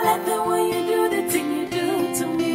like the way you do the thing you do to me.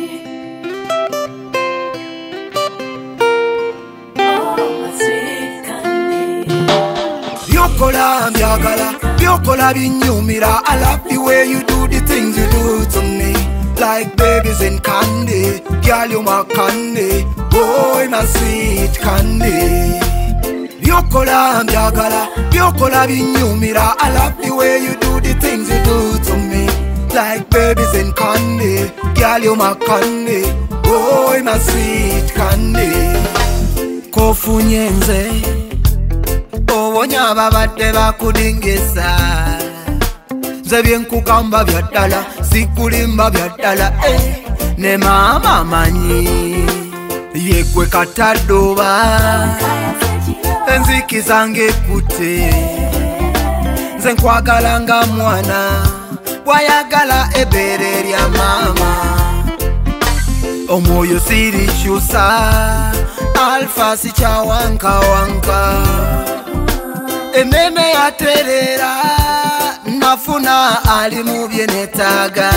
Oh, my sweet candy. Byokola mbyagala, byokola binyumira. I love the way you do the things you do to me. Like babies in candy, girl you my candy. Boy my sweet candy. Byokola mbyagala, byokola binyumira. I love the way you do the things you do to me. Like babies in candy, girl you my candy. Boy my sweet candy. Kofunye nze owonya ababadde bakudingisa. Nze byenkugamba byaddala, sikulimba byaddala. Ne maama amanyi yegwe kataddoba. Enzikiza ng'ekutte, nze nkwagala nga mwana bw'ayagala ebbeere lya maama. Omwoyo sirikyusa, alfa sikyawankawanka. Emmeme yaterera, nafuna ali mu bye neetaaga.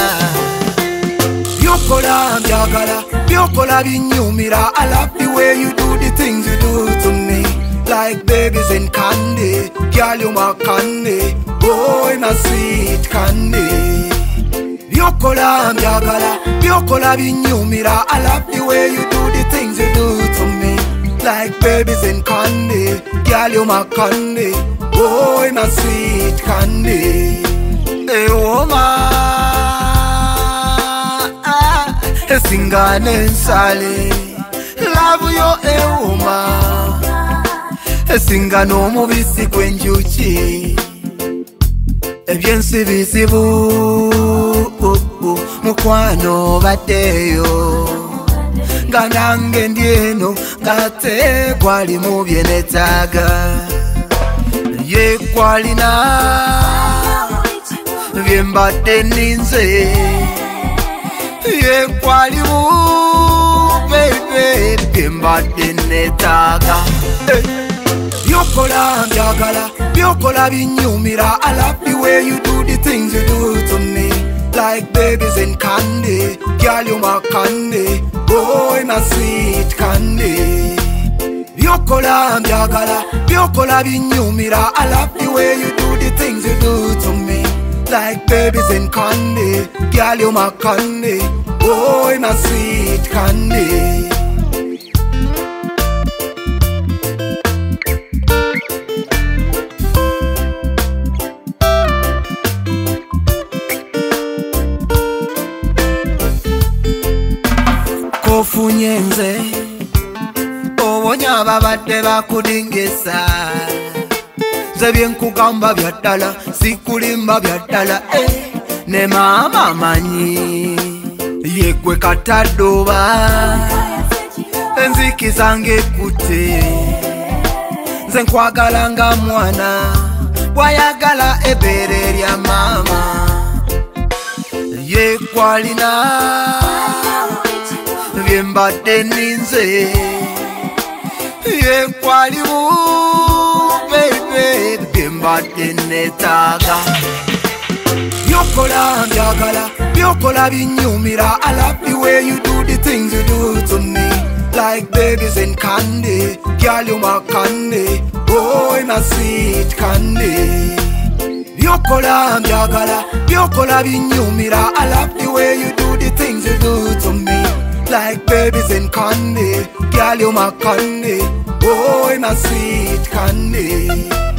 Byokola mbyagala, byokola binyumira. I love the way you do the things you do to me. Like babies in candy, girl you my candy. Boy my sweet candy. Byokola mbyagala, byokola binyumira. I love the way you do the things you do to me. Like babies in candy, girl you my candy. Boy my sweet candy. Hey woman, esingane nsale. Love yo hey woman, esingane omubisi gw'enjuki. Ebyensi bizibu mukwano baddeyo. Nga nange ndi eno ng'ate gwali mu bye neetaaga. Ye gwalina bye mbadde nninze. Ye gwalimu baby bye mbadde neetaaga. Byokola mbyagala, byokola binyumira. I love the way you do the things you do to me. Like babies in candy, girl you my candy. Boy my sweet candy. Byokola mbyagala, byokola binyumira. I love the way you do the things you do to me. Like babies in candy, girl you my candy. Boy my sweet candy. Kofunye nze owonya ababadde bakudingisa. Nze byenkugamba byaddala, sikulimba byaddala. Ne maama amanyi yegwe kataddoba. Enzikiza ng'ekutte, nze nkwagala nga mwana bw'ayagala ebbeere lya maama. Ye gwalina bye mbadde nninze. Ye gwalimu baby bye mbadde neetaaga. Byokola mbyagala, byokola binyumira. I love the way you do the things you do to me. Like babies in candy, girl you my candy. Boy my sweet candy. Byokola mbyagala, byokola binyumira. I love the way you do the things you do to me. Like babies in candy, girl you my candy. Boy my sweet candy.